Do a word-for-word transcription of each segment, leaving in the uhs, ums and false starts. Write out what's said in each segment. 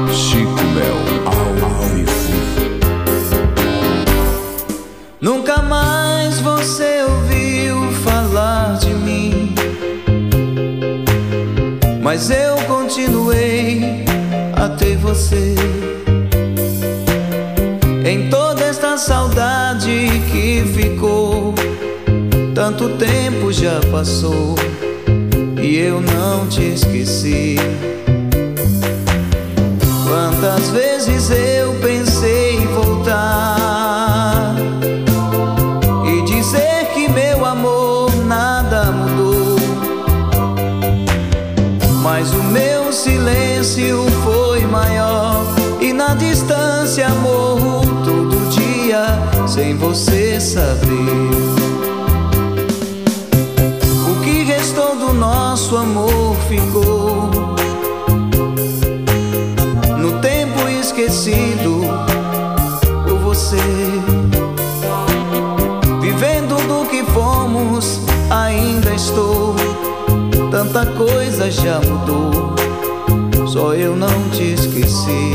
Chico Mel ao vivo. Nunca mais você ouviu falar de mim, mas eu continuei a ter você. Em toda esta saudade que ficou, tanto tempo já passou e eu não te esqueci. Quantas vezes eu pensei em voltar e dizer que meu amor nada mudou, mas o meu silêncio foi maior e na distância morro todo dia sem você saber. O que restou do nosso amor ficou no tempo esquecido por você. Vivendo do que fomos ainda estou, tanta coisa já mudou, só eu não te esqueci.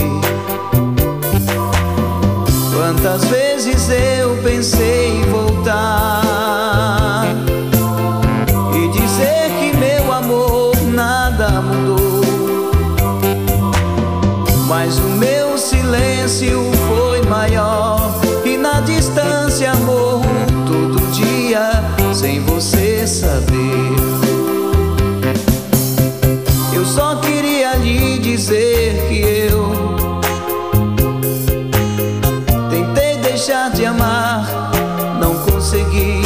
Quantas vezes eu pensei em voltar e dizer que meu amor nada mudou, mas o meu silêncio foi maior e na distância morro todo dia sem você saber. Eu só queria lhe dizer que eu tentei deixar de amar, não consegui.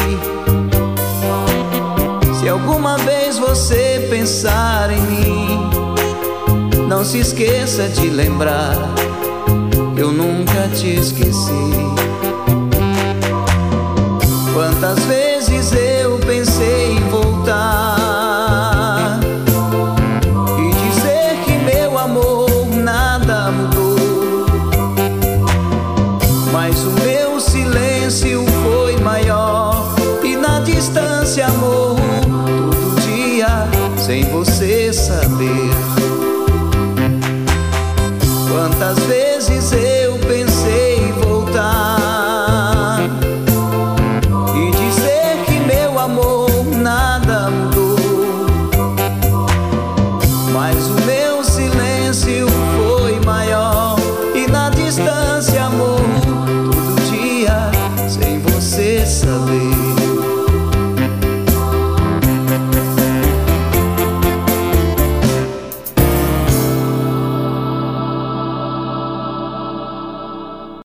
Se alguma vez você pensar em mim, não se esqueça de lembrar que eu nunca te esqueci. Quantas vezes